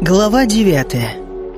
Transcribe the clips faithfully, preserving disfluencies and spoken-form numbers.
Глава девятая.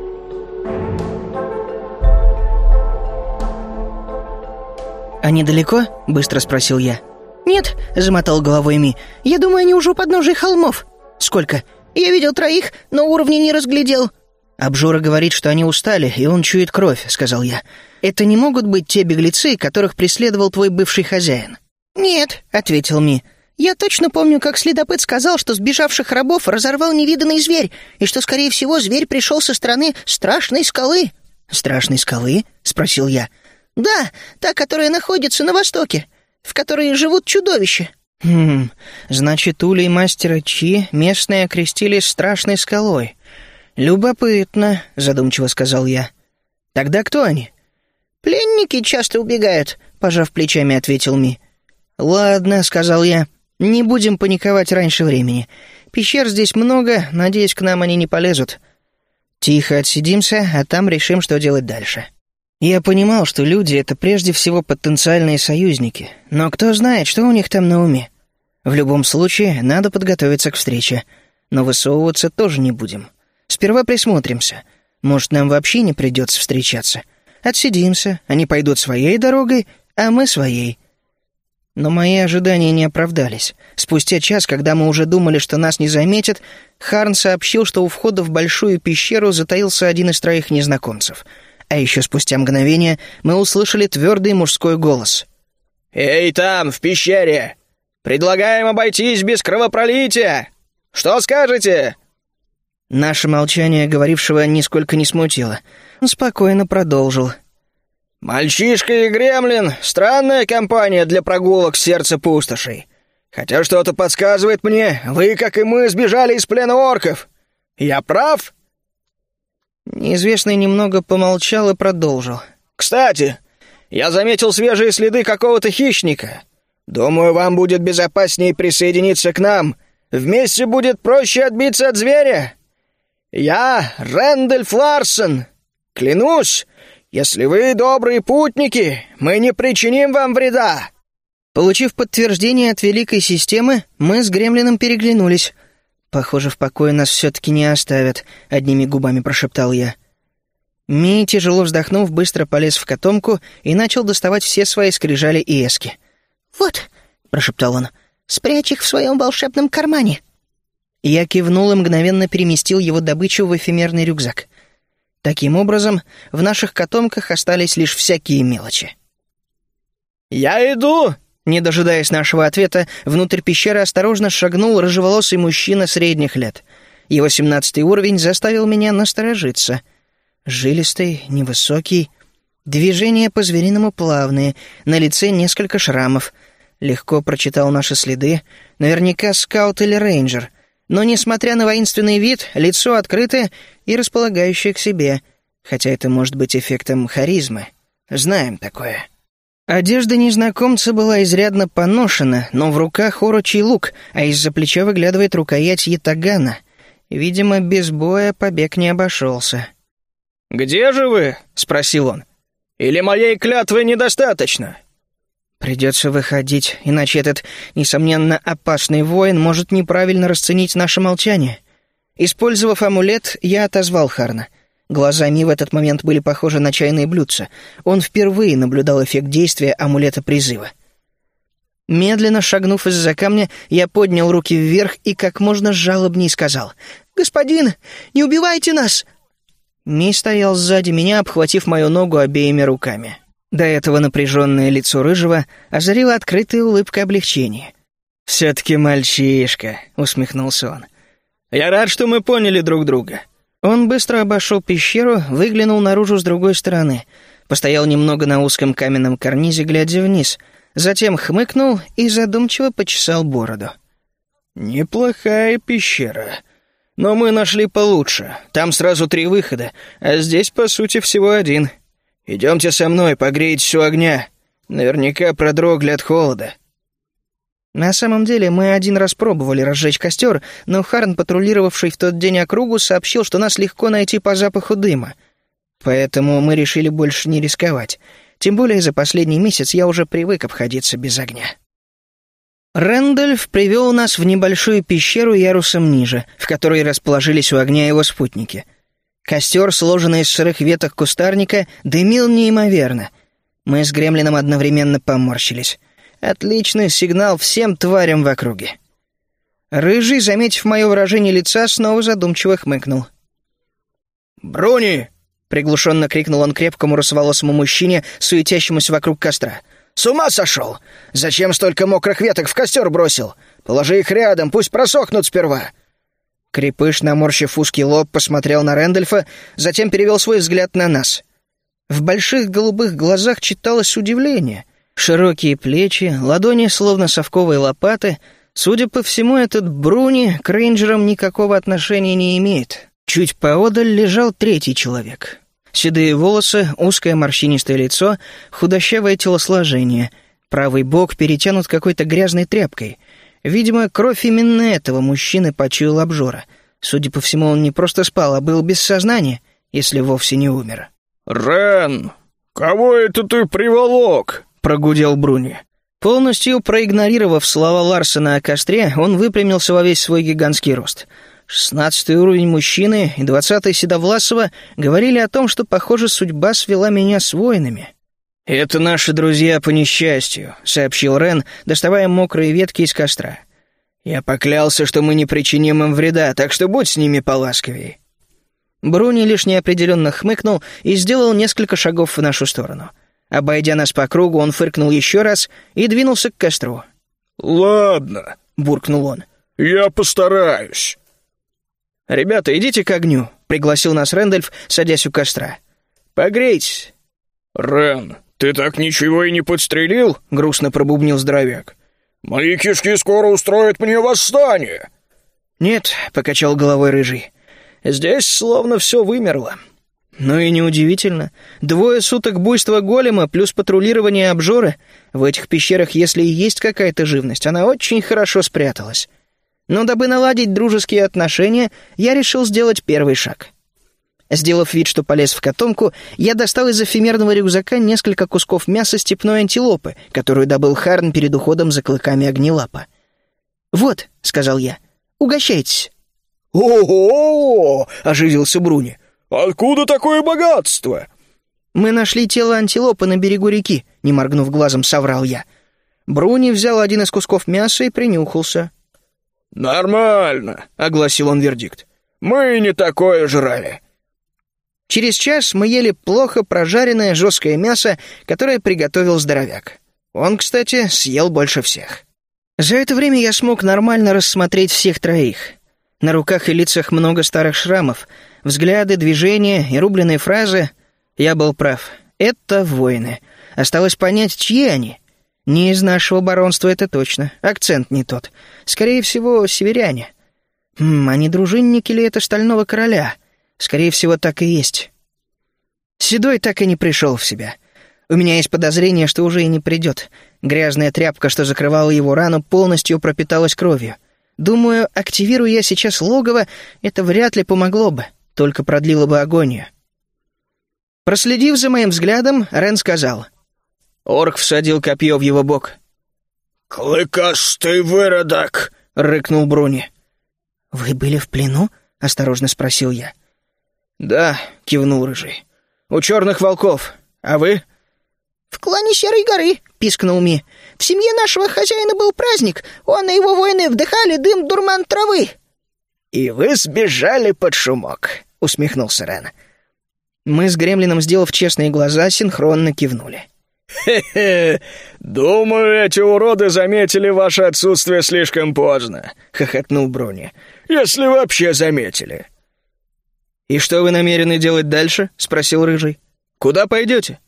«Они далеко?» — быстро спросил я. «Нет», — замотал головой Ми. «Я думаю, они уже у подножия холмов». «Сколько?» «Я видел троих, но уровни не разглядел». «Обжора говорит, что они устали, и он чует кровь», — сказал я. «Это не могут быть те беглецы, которых преследовал твой бывший хозяин?» «Нет», — ответил Ми. «Я точно помню, как следопыт сказал, что сбежавших рабов разорвал невиданный зверь, и что, скорее всего, зверь пришел со стороны страшной скалы». «Страшной скалы?» — спросил я. «Да, та, которая находится на востоке, в которой живут чудовища». «Хм, значит, улей мастера Чи местные окрестили страшной скалой. Любопытно», — задумчиво сказал я. «Тогда кто они?» «Пленники часто убегают», — пожав плечами, ответил Ми. «Ладно», — сказал я. «Не будем паниковать раньше времени. Пещер здесь много, надеюсь, к нам они не полезут. Тихо отсидимся, а там решим, что делать дальше». Я понимал, что люди — это прежде всего потенциальные союзники, но кто знает, что у них там на уме. В любом случае, надо подготовиться к встрече, но высовываться тоже не будем. Сперва присмотримся. Может, нам вообще не придется встречаться. Отсидимся, они пойдут своей дорогой, а мы своей. Но мои ожидания не оправдались. Спустя час, когда мы уже думали, что нас не заметят, Харн сообщил, что у входа в большую пещеру затаился один из троих незнакомцев. А еще спустя мгновение мы услышали твердый мужской голос. «Эй, там, в пещере! Предлагаем обойтись без кровопролития! Что скажете?» Наше молчание говорившего нисколько не смутило. Он спокойно продолжил. «Мальчишка и гремлин — странная компания для прогулок в сердце пустошей. Хотя что-то подсказывает мне, вы, как и мы, сбежали из плена орков. Я прав?» Неизвестный немного помолчал и продолжил. «Кстати, я заметил свежие следы какого-то хищника. Думаю, вам будет безопаснее присоединиться к нам. Вместе будет проще отбиться от зверя. Я Рэндольф Ларсон. Клянусь, если вы добрые путники, мы не причиним вам вреда». Получив подтверждение от великой системы, мы с гремлином переглянулись. «Похоже, в покое нас все-таки не оставят», — одними губами прошептал я. Ми, тяжело вздохнув, быстро полез в котомку и начал доставать все свои скрижали и эски. «Вот», — прошептал он, — «спрячь их в своем волшебном кармане». Я кивнул и мгновенно переместил его добычу в эфемерный рюкзак. Таким образом, в наших котомках остались лишь всякие мелочи. «Я иду!» Не дожидаясь нашего ответа, внутрь пещеры осторожно шагнул рыжеволосый мужчина средних лет. Его семнадцатый уровень заставил меня насторожиться. Жилистый, невысокий, движения по-звериному плавные, на лице несколько шрамов. Легко прочитал наши следы, наверняка скаут или рейнджер. Но, несмотря на воинственный вид, лицо открытое и располагающее к себе, хотя это может быть эффектом харизмы. Знаем такое. Одежда незнакомца была изрядно поношена, но в руках орочий лук, а из-за плеча выглядывает рукоять ятагана. Видимо, без боя побег не обошелся. «Где же вы?» — спросил он. «Или моей клятвы недостаточно?» «Придется выходить, иначе этот, несомненно, опасный воин может неправильно расценить наше молчание». Использовав амулет, я отозвал Харна. Глаза Ми в этот момент были похожи на чайные блюдца. Он впервые наблюдал эффект действия амулета призыва. Медленно шагнув из-за камня, я поднял руки вверх и как можно жалобней сказал: «Господин, не убивайте нас!» Ми стоял сзади меня, обхватив мою ногу обеими руками. До этого напряженное лицо Рыжего озарила открытая улыбка облегчения. «Все-таки мальчишка», — усмехнулся он. «Я рад, что мы поняли друг друга». Он быстро обошел пещеру, выглянул наружу с другой стороны, постоял немного на узком каменном карнизе, глядя вниз, затем хмыкнул и задумчиво почесал бороду. «Неплохая пещера. Но мы нашли получше. Там сразу три выхода, а здесь, по сути, всего один. Идемте со мной, погреетесь у огня. Наверняка продрогли от холода». На самом деле, мы один раз пробовали разжечь костер, но Харн, патрулировавший в тот день округу, сообщил, что нас легко найти по запаху дыма. Поэтому мы решили больше не рисковать. Тем более за последний месяц я уже привык обходиться без огня. Рэндольф привел нас в небольшую пещеру ярусом ниже, в которой расположились у огня его спутники. Костер, сложенный из сырых веток кустарника, дымил неимоверно. Мы с Гремлином одновременно поморщились. Отличный сигнал всем тварям в округе. Рыжий, заметив мое выражение лица, снова задумчиво хмыкнул. «Бруни!» — приглушенно крикнул он крепкому русоволосому мужчине, суетящемуся вокруг костра. «С ума сошел! Зачем столько мокрых веток в костер бросил? Положи их рядом, пусть просохнут сперва!» Крепыш, наморщив узкий лоб, посмотрел на Рэндольфа, затем перевел свой взгляд на нас. В больших голубых глазах читалось удивление. Широкие плечи, ладони словно совковые лопаты. Судя по всему, этот Бруни к рейнджерам никакого отношения не имеет. Чуть поодаль лежал третий человек. Седые волосы, узкое морщинистое лицо, худощавое телосложение. Правый бок перетянут какой-то грязной тряпкой. Видимо, кровь именно этого мужчины почуял обжора. Судя по всему, он не просто спал, а был без сознания, если вовсе не умер. «Рен, кого это ты приволок?» — прогудел Бруни. Полностью проигнорировав слова Ларсена о костре, он выпрямился во весь свой гигантский рост. Шестнадцатый уровень мужчины и двадцатый Седовласова говорили о том, что, похоже, судьба свела меня с воинами. «Это наши друзья по несчастью», — сообщил Рен, доставая мокрые ветки из костра. «Я поклялся, что мы не причиним им вреда, так что будь с ними поласковей». Бруни лишь неопределенно хмыкнул и сделал несколько шагов в нашу сторону. Обойдя нас по кругу, он фыркнул еще раз и двинулся к костру. «Ладно», — буркнул он. «Я постараюсь». «Ребята, идите к огню», — пригласил нас Рэндольф, садясь у костра. «Погрейтесь». «Рен, ты так ничего и не подстрелил?» — грустно пробубнил здоровяк. «Мои кишки скоро устроят мне восстание». «Нет», — покачал головой Рыжий. «Здесь словно все вымерло». Ну и неудивительно. Двое суток буйства голема плюс патрулирование обжоры. В этих пещерах, если и есть какая-то живность, она очень хорошо спряталась. Но дабы наладить дружеские отношения, я решил сделать первый шаг. Сделав вид, что полез в котомку, я достал из эфемерного рюкзака несколько кусков мяса степной антилопы, которую добыл Харн перед уходом за клыками огнелапа. «Вот», — сказал я, — «угощайтесь». «Ого!» — оживился Бруни. «Откуда такое богатство?» «Мы нашли тело антилопы на берегу реки», — не моргнув глазом, соврал я. Бруни взял один из кусков мяса и принюхался. «Нормально», — огласил он вердикт. «Мы не такое жрали». Через час мы ели плохо прожаренное жесткое мясо, которое приготовил здоровяк. Он, кстати, съел больше всех. За это время я смог нормально рассмотреть всех троих. На руках и лицах много старых шрамов. Взгляды, движения и рубленые фразы. Я был прав. Это воины. Осталось понять, чьи они. Не из нашего баронства, это точно. Акцент не тот. Скорее всего, северяне. Хм, а не дружинники ли это Стального Короля? Скорее всего, так и есть. Седой так и не пришел в себя. У меня есть подозрение, что уже и не придет. Грязная тряпка, что закрывала его рану, полностью пропиталась кровью. Думаю, активируя я сейчас логово, это вряд ли помогло бы, только продлило бы агонию. Проследив за моим взглядом, Рен сказал. Орк всадил копье в его бок. «Клыкастый выродок!» — рыкнул Бруни. «Вы были в плену?» — осторожно спросил я. «Да», — кивнул Рыжий. «У черных волков. А вы?» «В клане Серой горы», — пискнул Ми. «В семье нашего хозяина был праздник. Он и его воины вдыхали дым дурман травы». «И вы сбежали под шумок», — усмехнулся Рен. Мы с Гремлином, сделав честные глаза, синхронно кивнули. «Хе-хе, думаю, эти уроды заметили ваше отсутствие слишком поздно», — хохотнул Бруни. «Если вообще заметили». «И что вы намерены делать дальше?» — спросил Рыжий. «Куда пойдете?»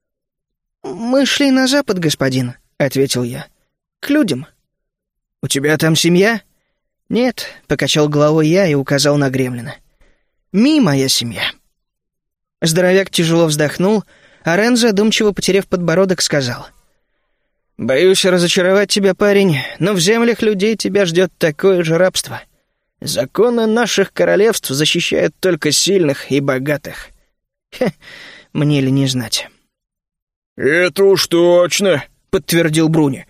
«Мы шли на запад, господин», — ответил я. «К людям». «У тебя там семья?» «Нет», — покачал головой я и указал на Гремлина. «Ми моя семья». Здоровяк тяжело вздохнул, а Рен, задумчиво потеряв подбородок, сказал. «Боюсь разочаровать тебя, парень, но в землях людей тебя ждет такое же рабство. Законы наших королевств защищают только сильных и богатых. Хе, мне ли не знать». «Это уж точно», — подтвердил Бруни.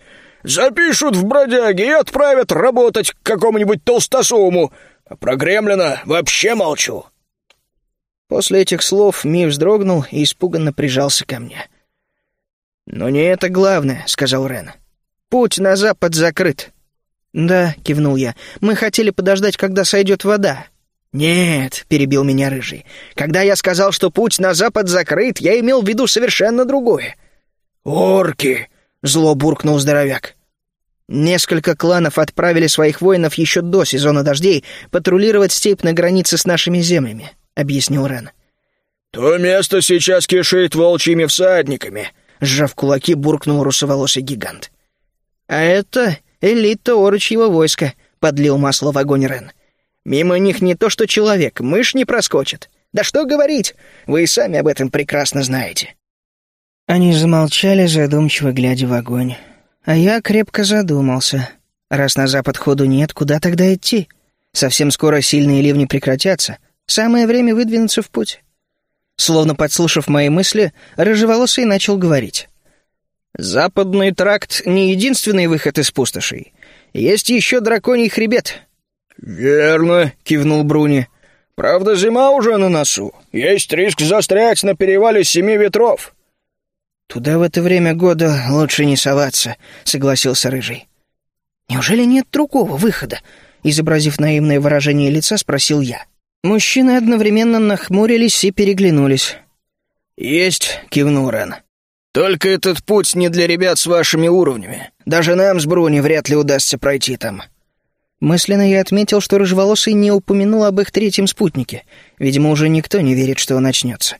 Запишут в бродяги и отправят работать к какому-нибудь толстосуму. А про Гремлина вообще молчу». После этих слов Ми вздрогнул и испуганно прижался ко мне. «Но не это главное», — сказал Рен. «Путь на запад закрыт». «Да», — кивнул я, — «мы хотели подождать, когда сойдет вода». «Нет», — перебил меня Рыжий, — «когда я сказал, что путь на запад закрыт, я имел в виду совершенно другое». «Орки!» — зло буркнул здоровяк. «Несколько кланов отправили своих воинов еще до сезона дождей патрулировать степь на границе с нашими землями», — объяснил Рен. «То место сейчас кишит волчьими всадниками», — сжав кулаки, буркнул русоволосый гигант. «А это элита орочьего войска», — подлил масло в огонь Рен. «Мимо них не то что человек, мышь не проскочит. Да что говорить, вы и сами об этом прекрасно знаете». Они замолчали, задумчиво глядя в огонь. А я крепко задумался. Раз на запад ходу нет, куда тогда идти? Совсем скоро сильные ливни прекратятся. Самое время выдвинуться в путь. Словно подслушав мои мысли, рыжеволосый начал говорить. «Западный тракт — не единственный выход из пустошей. Есть еще драконий хребет». «Верно», — кивнул Бруни. «Правда, зима уже на носу. Есть риск застрять на перевале Семи Ветров». «Туда в это время года лучше не соваться», — согласился Рыжий. «Неужели нет другого выхода?» — изобразив наивное выражение лица, спросил я. Мужчины одновременно нахмурились и переглянулись. «Есть», — кивнул Рен. «Только этот путь не для ребят с вашими уровнями. Даже нам с Бруни вряд ли удастся пройти там». Мысленно я отметил, что Рыжеволосый не упомянул об их третьем спутнике. Видимо, уже никто не верит, что он начнется.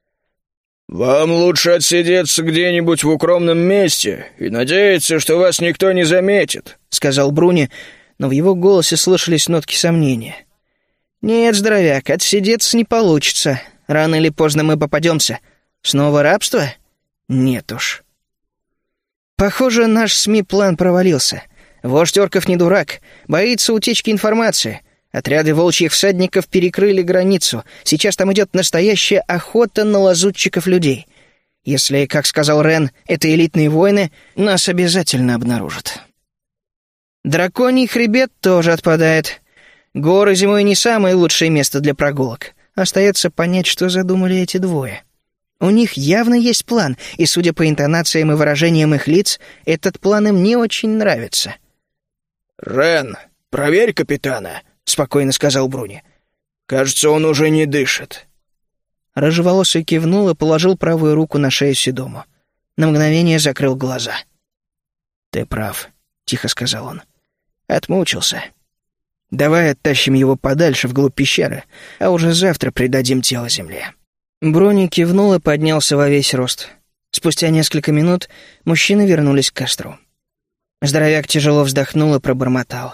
«Вам лучше отсидеться где-нибудь в укромном месте и надеяться, что вас никто не заметит», — сказал Бруни, но в его голосе слышались нотки сомнения. «Нет, здоровяк, отсидеться не получится. Рано или поздно мы попадемся. Снова рабство? Нет уж». Похоже, наш СМИ-план провалился. Вождь орков не дурак, боится утечки информации. Отряды волчьих всадников перекрыли границу. Сейчас там идет настоящая охота на лазутчиков людей. Если, как сказал Рен, это элитные воины, нас обязательно обнаружат. Драконий хребет тоже отпадает. Горы зимой не самое лучшее место для прогулок. Остается понять, что задумали эти двое. У них явно есть план, и, судя по интонациям и выражениям их лиц, этот план им не очень нравится. «Рен, проверь капитана», — спокойно сказал Бруни. «Кажется, он уже не дышит». Рыжеволосый кивнул и положил правую руку на шею Седому. На мгновение закрыл глаза. «Ты прав», — тихо сказал он. «Отмучился. Давай оттащим его подальше вглубь пещеры, а уже завтра придадим тело земле». Бруни кивнул и поднялся во весь рост. Спустя несколько минут мужчины вернулись к костру. Здоровяк тяжело вздохнул и пробормотал.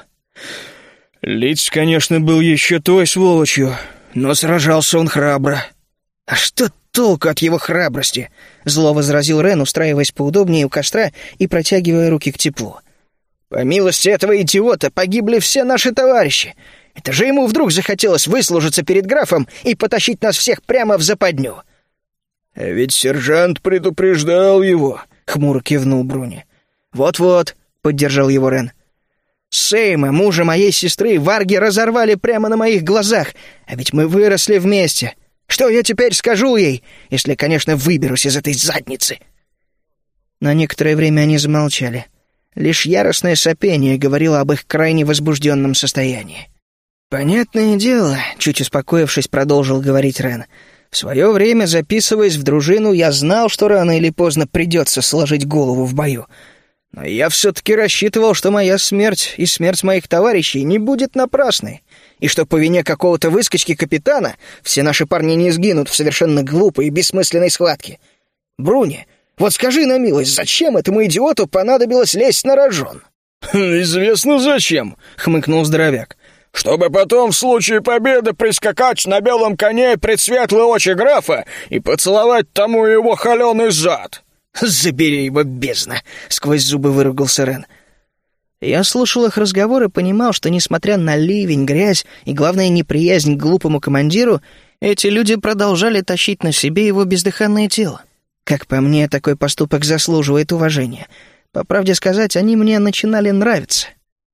«Лиц, конечно, был еще той сволочью, но сражался он храбро». «А что толку от его храбрости?» — зло возразил Рен, устраиваясь поудобнее у костра и протягивая руки к теплу. «По милости этого идиота погибли все наши товарищи. Это же ему вдруг захотелось выслужиться перед графом и потащить нас всех прямо в западню». «А ведь сержант предупреждал его», — хмуро кивнул Бруни. «Вот-вот», — поддержал его Рен. «Сейма, мужа моей сестры, варги разорвали прямо на моих глазах, а ведь мы выросли вместе. Что я теперь скажу ей, если, конечно, выберусь из этой задницы?» На некоторое время они замолчали. Лишь яростное сопение говорило об их крайне возбужденном состоянии. «Понятное дело», — чуть успокоившись, продолжил говорить Рен. «В свое время, записываясь в дружину, я знал, что рано или поздно придется сложить голову в бою. Но я все-таки рассчитывал, что моя смерть и смерть моих товарищей не будет напрасной, и что по вине какого-то выскочки-капитана все наши парни не сгинут в совершенно глупой и бессмысленной схватке. Бруни, вот скажи на милость, зачем этому идиоту понадобилось лезть на рожон?» «Известно зачем», — хмыкнул здоровяк. «Чтобы потом в случае победы прискакать на белом коне пред светлые очи графа и поцеловать тому его холеный зад». «Забери его, бездна!» — сквозь зубы выругался Рен. Я слушал их разговор и понимал, что, несмотря на ливень, грязь и, главное, неприязнь к глупому командиру, эти люди продолжали тащить на себе его бездыханное тело. Как по мне, такой поступок заслуживает уважения. По правде сказать, они мне начинали нравиться.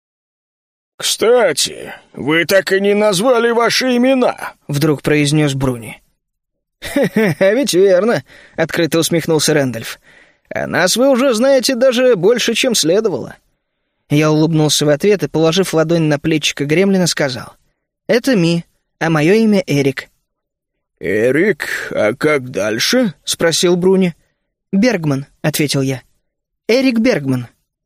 «Кстати, вы так и не назвали ваши имена», — вдруг произнес Бруни. «Ха-ха, а ведь верно», — открыто усмехнулся Рэндольф. «А нас вы уже знаете даже больше, чем следовало». Я улыбнулся в ответ и, положив ладонь на плечико гремлина, сказал: «Это Ми, а мое имя Эрик». «Эрик, а как дальше?» — спросил Бруни. «Бергман», — ответил я. «Эрик Бергман».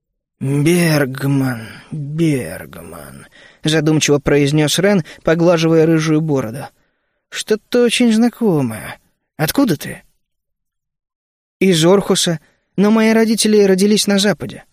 «Бергман, Бергман», — задумчиво произнес Рен, поглаживая рыжую бороду. «Что-то очень знакомое. Откуда ты?» «Из Орхуса, но мои родители родились на Западе».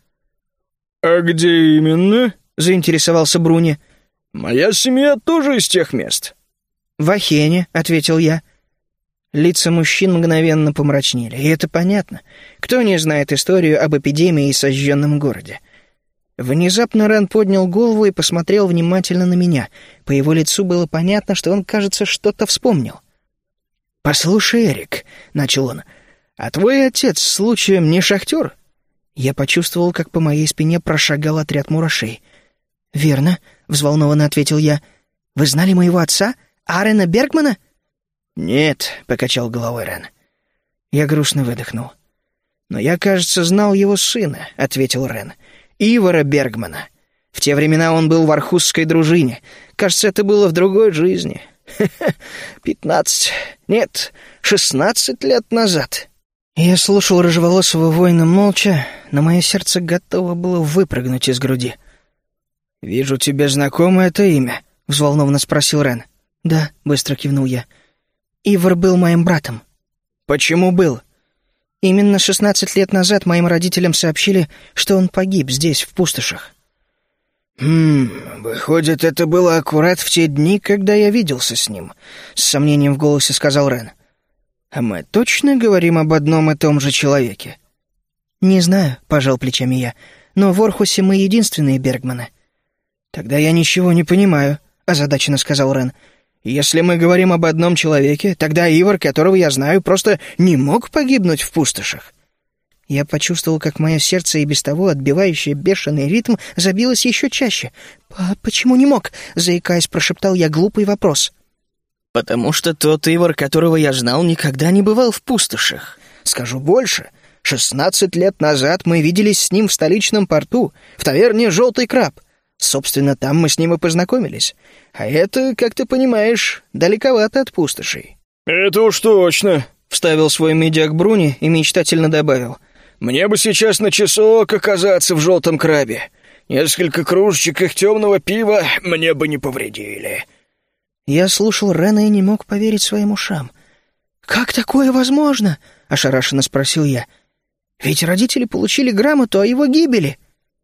«А где именно?» — заинтересовался Бруни. «Моя семья тоже из тех мест». «В Ахене», — ответил я. Лица мужчин мгновенно помрачнели, и это понятно. Кто не знает историю об эпидемии и сожженном городе? Внезапно Рен поднял голову и посмотрел внимательно на меня. По его лицу было понятно, что он, кажется, что-то вспомнил. «Послушай, Эрик», — начал он, — «а твой отец, случаем, не шахтер?» Я почувствовал, как по моей спине прошагал отряд мурашей. «Верно», — взволнованно ответил я. «Вы знали моего отца, Арена Бергмана?» «Нет», — покачал головой Рен. Я грустно выдохнул. «Но я, кажется, знал его сына», — ответил Рен. «Ивара Бергмана. В те времена он был в архузской дружине. Кажется, это было в другой жизни. Хе-хе, пятнадцать... Нет, шестнадцать лет назад». Я слушал рыжеволосого воина молча, но мое сердце готово было выпрыгнуть из груди. «Вижу, тебе знакомо это имя», — взволнованно спросил Рен. «Да», — быстро кивнул я. «Ивар был моим братом». «Почему был?» «Именно шестнадцать лет назад моим родителям сообщили, что он погиб здесь, в пустошах». «Хм, выходит, это было аккурат в те дни, когда я виделся с ним», — с сомнением в голосе сказал Рен. «А мы точно говорим об одном и том же человеке?» «Не знаю», — пожал плечами я, — «но в Орхусе мы единственные Бергманы». «Тогда я ничего не понимаю», — озадаченно сказал Рен. «Если мы говорим об одном человеке, тогда Ивар, которого я знаю, просто не мог погибнуть в пустошах». Я почувствовал, как мое сердце, и без того отбивающее бешеный ритм, забилось еще чаще. «А почему не мог?» — заикаясь, прошептал я глупый вопрос. «Потому что тот Ивар, которого я знал, никогда не бывал в пустошах. Скажу больше. Шестнадцать лет назад мы виделись с ним в столичном порту, в таверне «Желтый краб». Собственно, там мы с ним и познакомились. А это, как ты понимаешь, далековато от пустошей». «Это уж точно», — вставил свой медиак Бруни и мечтательно добавил. «Мне бы сейчас на часок оказаться в «Желтом крабе». Несколько кружечек их темного пива мне бы не повредили». Я слушал Рена и не мог поверить своим ушам. «Как такое возможно?» — ошарашенно спросил я. «Ведь родители получили грамоту о его гибели».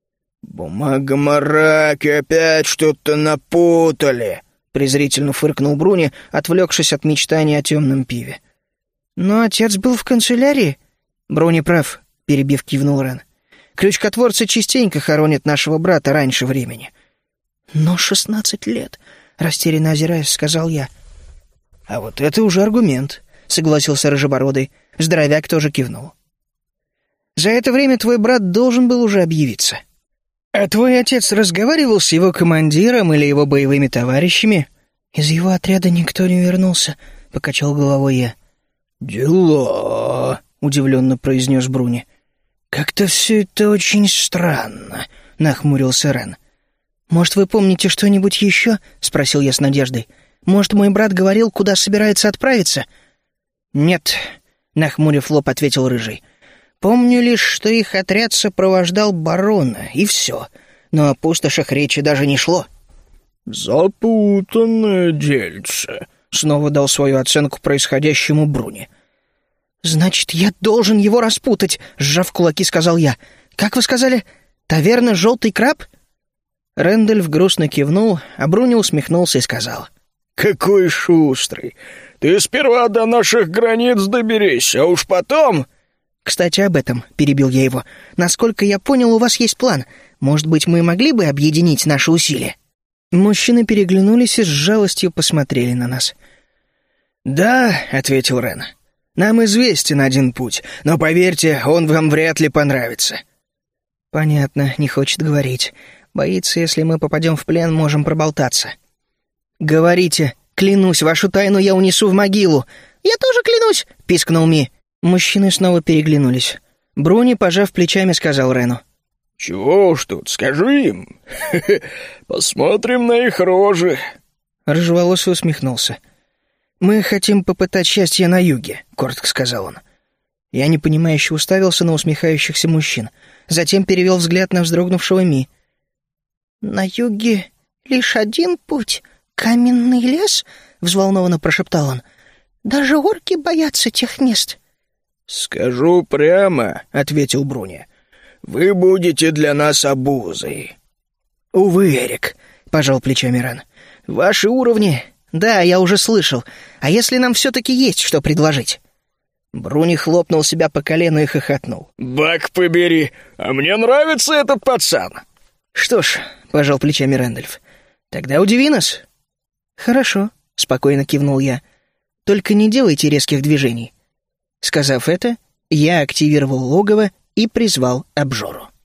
«Бумага-мараки опять что-то напутали», — презрительно фыркнул Бруни, отвлекшись от мечтаний о темном пиве. «Но отец был в канцелярии». «Бруни прав», — перебив, кивнул Рен. «Крючкотворцы частенько хоронят нашего брата раньше времени». «Но шестнадцать лет», — растерянно озираясь, сказал я. «А вот это уже аргумент», — согласился Рыжебородый. Здоровяк тоже кивнул. «За это время твой брат должен был уже объявиться». «А твой отец разговаривал с его командиром или его боевыми товарищами?» «Из его отряда никто не вернулся», — покачал головой я. «Дела», — удивленно произнес Бруни. «Как-то все это очень странно», — нахмурился Рен. «Может, вы помните что-нибудь еще?» — спросил я с надеждой. «Может, мой брат говорил, куда собирается отправиться?» «Нет», — нахмурив лоб, ответил Рыжий. «Помню лишь, что их отряд сопровождал барона, и все. Но о пустошах речи даже не шло». «Запутанное дельце», — снова дал свою оценку происходящему Бруни. «Значит, я должен его распутать», — сжав кулаки, сказал я. «Как вы сказали? Таверна «Желтый краб»?» Рэндольф грустно кивнул, а Бруни усмехнулся и сказал. «Какой шустрый! Ты сперва до наших границ доберись, а уж потом...» «Кстати, об этом», — перебил я его. «Насколько я понял, у вас есть план. Может быть, мы могли бы объединить наши усилия?» Мужчины переглянулись и с жалостью посмотрели на нас. «Да», — ответил Рен, — «нам известен один путь, но, поверьте, он вам вряд ли понравится». «Понятно, не хочет говорить. Боится, если мы попадем в плен, можем проболтаться». «Говорите, клянусь, вашу тайну я унесу в могилу». «Я тоже клянусь!» — пискнул Ми. Мужчины снова переглянулись. Бруни, пожав плечами, сказал Рену. «Чего уж тут, скажи им. Посмотрим на их рожи». Рыжеволосый усмехнулся. «Мы хотим попытать счастье на юге», — коротко сказал он. Я непонимающе уставился на усмехающихся мужчин. Затем перевел взгляд на вздрогнувшего Ми. «На юге лишь один путь — каменный лес?» — взволнованно прошептал он. «Даже орки боятся тех мест». «Скажу прямо», — ответил Бруни. «Вы будете для нас обузой». «Увы, Эрик», — пожал плечами Рен. «Ваши уровни...» «Да, я уже слышал. А если нам все-таки есть что предложить?» Бруни хлопнул себя по колену и хохотнул. «Бак побери, а мне нравится этот пацан». «Что ж», — пожал плечами Рэндольф, — «тогда удиви нас». «Хорошо», — спокойно кивнул я. «Только не делайте резких движений». Сказав это, я активировал логово и призвал обжору.